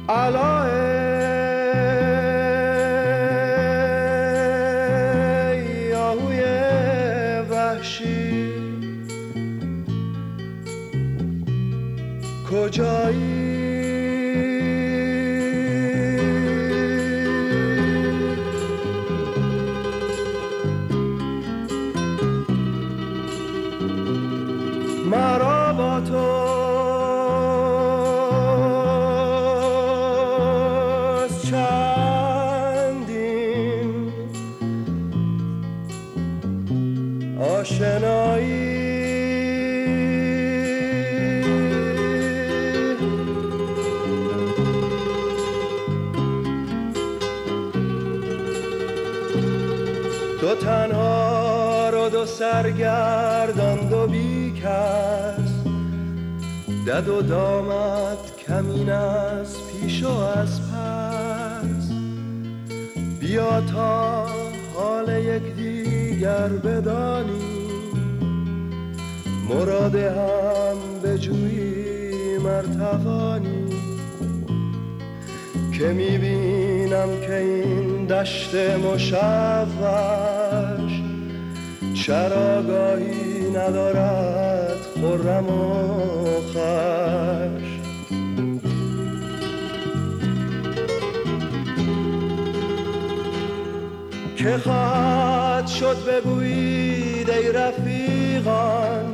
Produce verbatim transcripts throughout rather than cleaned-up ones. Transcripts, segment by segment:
علای آهوی وحشی کجایی؟ مرا با توست چندین آشنایی، دو تنها رو دو سرگردان دو بی کس، دد و دامت کمین از پیش و از پس، بیا تا حال یک دیگر بدانی، مراد هم بجویی مرتوانی، که میبینم که این دشت مشوش چراگاهی ندارد خرم و خوش. که خواهد شد بگویید ای رفیقان،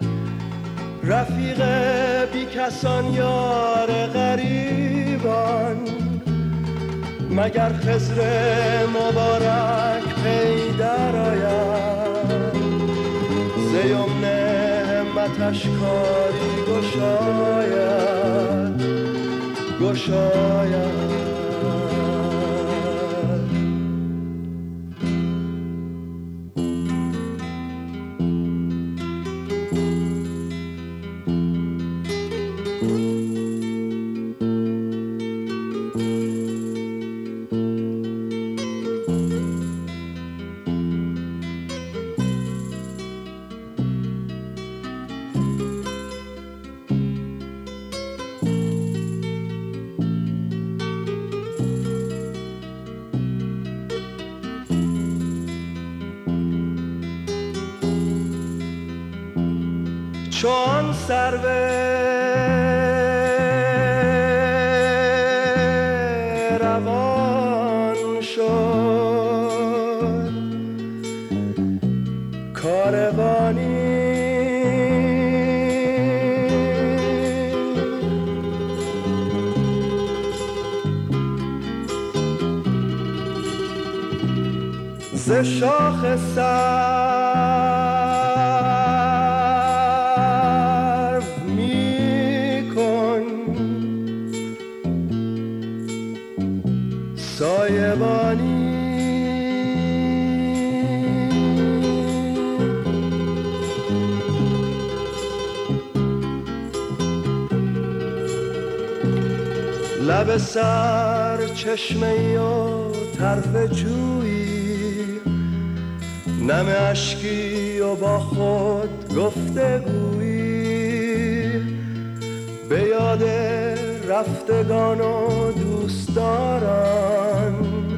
رفیق بی کسان یار غریبان، مگر خضر مبارک پی در آید، ز یمن همتش کاری گشاید گشاید. چون سرو روان شد کاروانی، ز شاخ سرو میکن سایبانی، لب سر چشمه و طرف جویی، نم اشکی و با خود گفتگویی، به یاد رفتگان و دوستداران،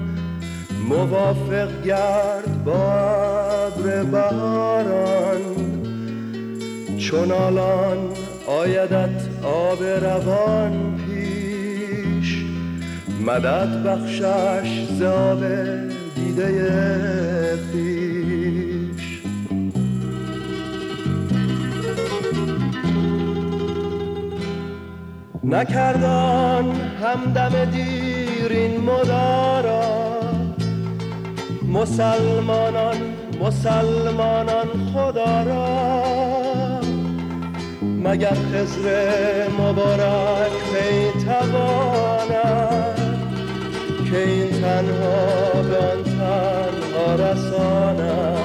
موافق گرد با ابر بهاران، چون الان آیدت آب روان پیش، مدد بخشش ز آب دیده خویش. نکردان همدم دیر این مدارا، مسلمانان مسلمانان خدا را، مگر خضر مبارک پی تواند، که این تنها به آن تنها رساند.